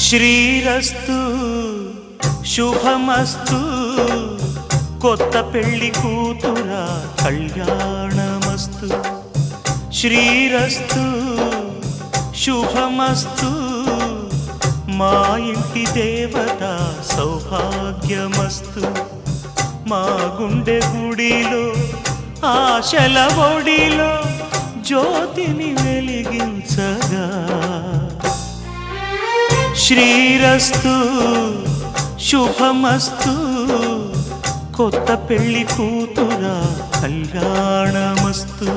శ్రీరస్తు శుభమస్తు కొత్త పెళ్లి కూతురా కళ్యాణమస్తు. శ్రీరస్తు శుభమస్తు మా ఇంటి దేవత సౌభాగ్యమస్తు. మా గుండె గుడిలో ఆశల ఒడిలో జ్యోతిని వెలిగించగా. శ్రీరస్తు శుభమస్తు కొత్త పెళ్లి కూతురా కళ్యాణమస్తు.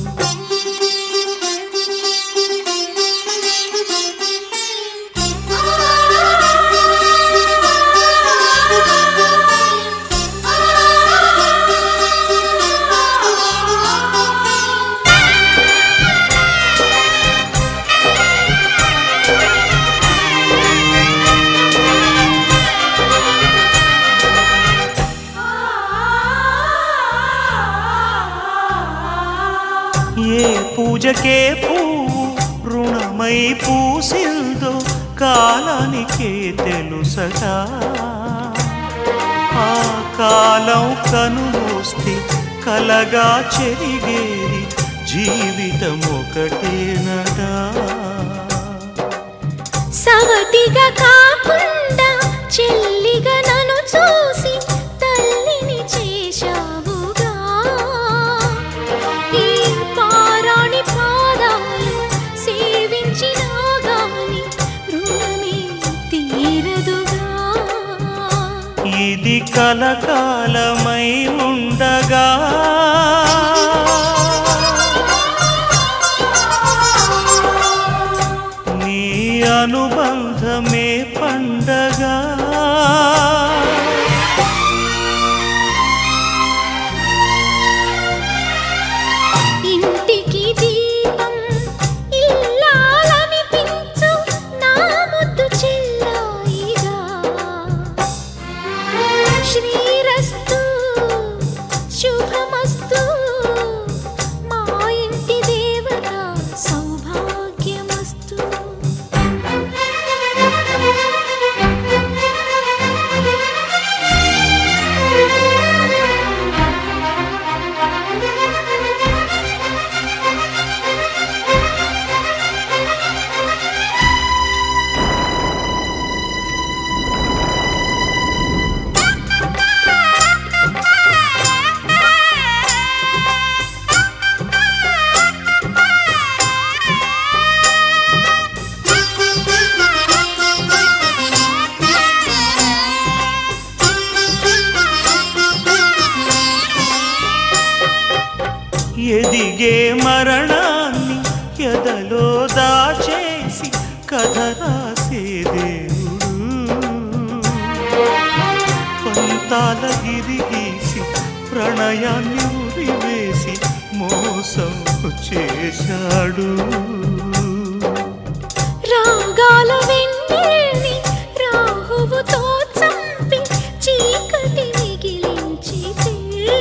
ఏ పూజకే పువ్వు రుణమై పూసిందో కాలానికే తెలుసగా. ఆ కాలం కనుమూస్తే కలగా చెరిగేది జీవితం ఒకటేనట. సవతిగా కాకుండా చెల్లిగా నన్ను చూసి తల్లిని చేశావుగా. ఈ పారాణి పాదాలు సేవించినా గాని రుణమే తీరదుగా. ఇది కలకాలమై ఉండగా. నీ అనుబంధమే పండగా. ఇంటికి దీపం ఇల్లాలనిపించు నా ముద్దు చెల్లాయిగా. శ్రీరస్తు శుభమస్తు మా ఇంటి దేవత సౌభాగ్యమస్తు. ఎదిగే మరణాన్ని ఎదలో దాచేసి కథ రాసే దేవుడు. పంతాల గిరిగీసి ప్రణయాన్ని ఉరివేసి మోసం చేశాడు. రాగాల వెన్నెల్ని రాహువుతో చంపి చీకటి మిగిలించితే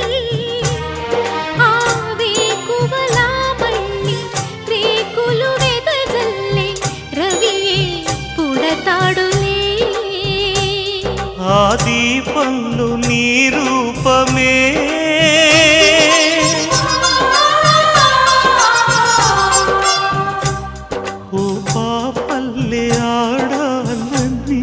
ఆ వేకువలా మళ్ళీ రేకులు వెదజల్లే రవియే పుడతాడులే. ఆ దీపంలో నీ రూపమే ఓ పాపల్లే ఆడాలని.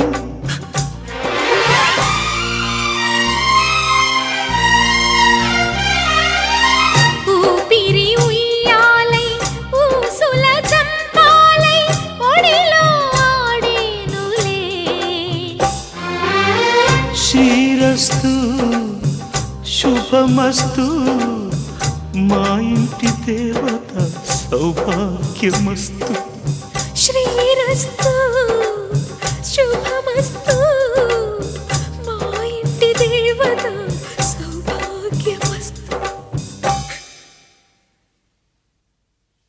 ఊపిరి ఉయ్యాలై ఊసుల చంపాలై ఒడిలో ఆడేనులే. శ్రీరస్తు శుభమస్తు మా ఇంటి దేవత సౌభాగ్యమస్తు. శ్రీ